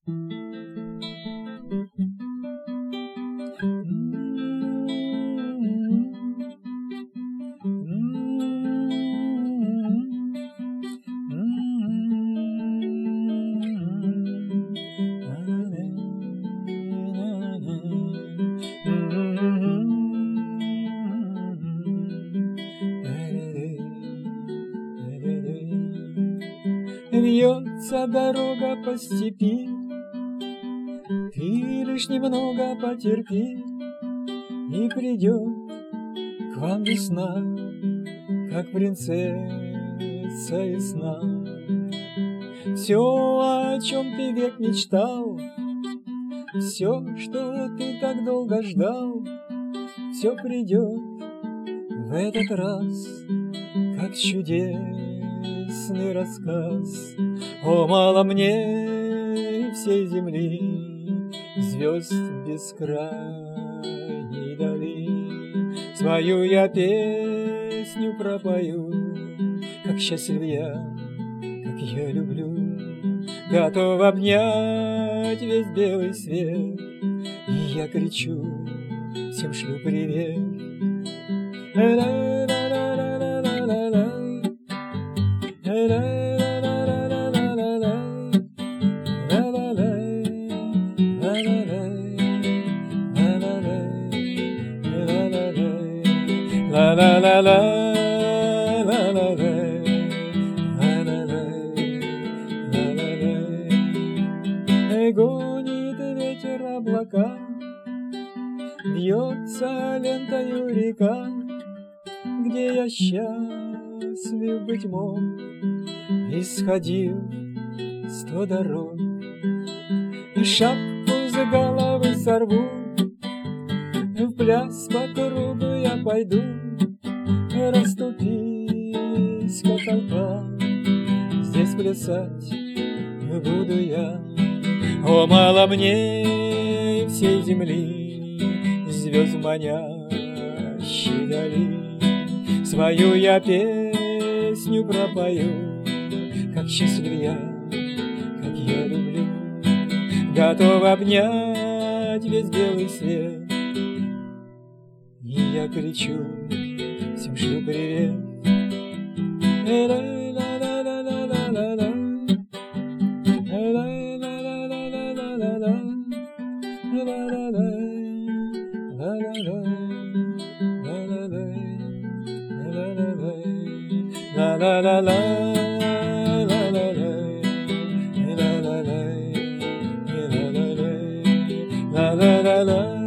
Вьется дорога по степи, ты лишь немного потерпи, и придет к вам весна, как принцесса из сна. Все, о чем ты век мечтал, все, что ты так долго ждал, все придет в этот раз, как чудесный рассказ. О, мало мне всей земли, звезд бескрайней дали. Свою я песню пропою, как счастлив я, как я люблю. Готов обнять весь белый свет, и я кричу, всем шлю привет. Гонит ветер облака, бьется лентою река, где я счастлив быть мог, исходил 100 дорог. И шапку с головы сорву, в пляс по кругу я пойду, расступись-ка толпа, здесь плясать буду я. О, мало мне всей земли, звезд манящей дали. Свою я песню пропою, как счастлив я, как я люблю. Готов обнять весь белый свет, и я кричу, всем шлю привет. La la la la